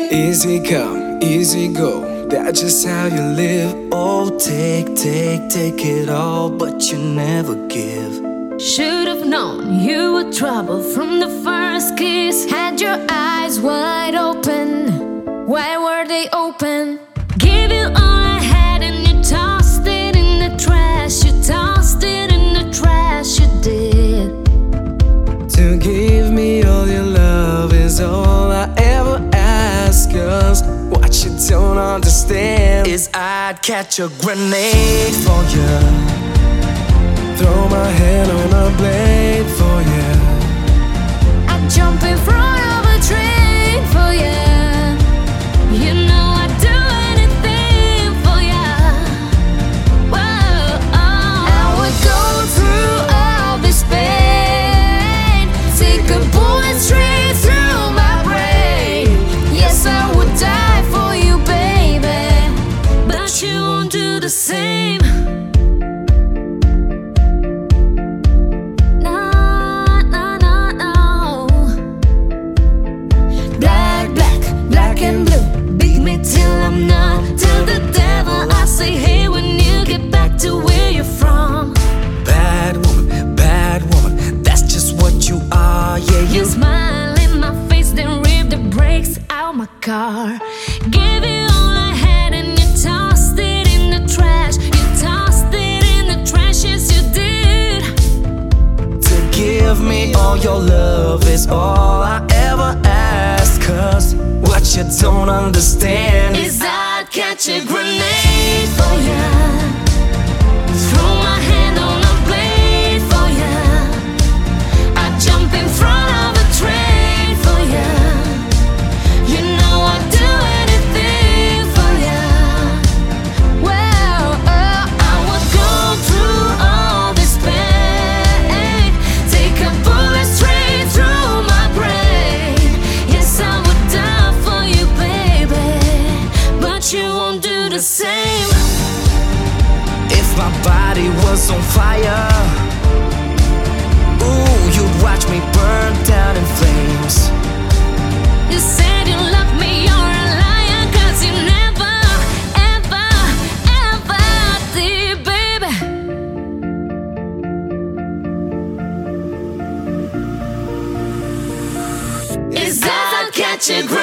Easy come, easy go, that's just how you live. Oh, take it all, but you never give. Should've known you were trouble from the first kiss. Had your eyes wide open, why were they open? Give you all I had and you tossed it in the trash. You tossed it in the trash, you did. To give me all your love is all I ever ask. 'Cause what you don't understand is I'd catch a grenade for you, throw my hand on a blade for you. I'd jump in front of a train for you. You know I'd do anything for you. Whoa, I would go through all this pain, take a bullet straight through my brain. Yes, I would die for you, baby, but you won't do the same. You smile in my face, then rip the brakes out my car. Gave you all I had and you tossed it in the trash. You tossed it in the trash, yes you did. To give me all your love is all I ever ask. 'Cause what you don't understand is I'd catch a grenade for you, throw my hand on a blade for you. I'd jump in front of a train for you. You know I'd do anything for you. Well, I would go through all this pain, take a bullet straight through my brain. Yes, I would die for you, baby, but you won't do the same. If my body was on fire, ooh, you'd watch me burn down in flames. You said you love me, you're a liar, 'cause you never, ever, ever did, baby. Is that I'll catch a